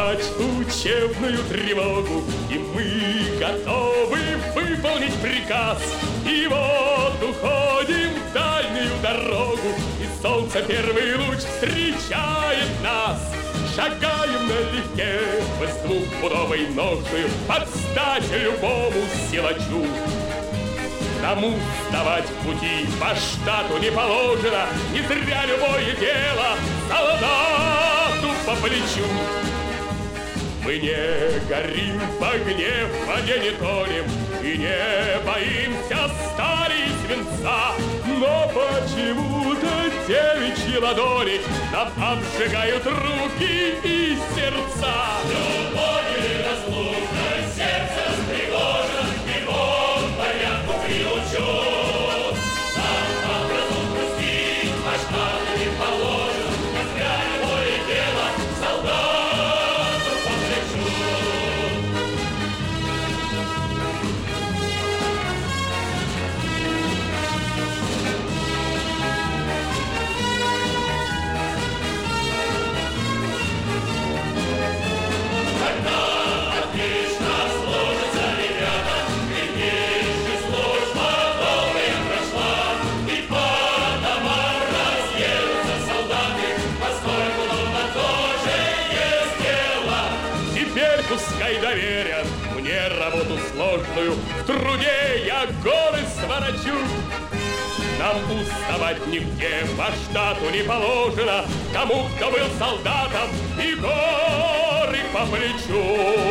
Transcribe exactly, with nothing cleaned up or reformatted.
отдавать учебную тревогу, и мы готовы выполнить приказ. И вот уходим в дальнюю дорогу, и солнце первый луч встречает нас. Шагаем налегке, мы с двухпудовой ношею под стать любому силачу. Кому вставать в пути по штату не положено, не зря любое дело солдату по плечу. Мы не горим в огне, в воде не тонем и не боимся стали и свинца. Но почему-то девичьи ладони нам обжигают руки и сердца. Любовь или разлука, сердце встревожено, и он порядку приучен. Нам образу грустить, а штату не положено, не зря любое дело солдату по плечу. Пускай доверят мне работу сложную, в труде я горы сворочу. Нам уставать нигде по штату не положено, кому кто был солдатом и горы по плечу.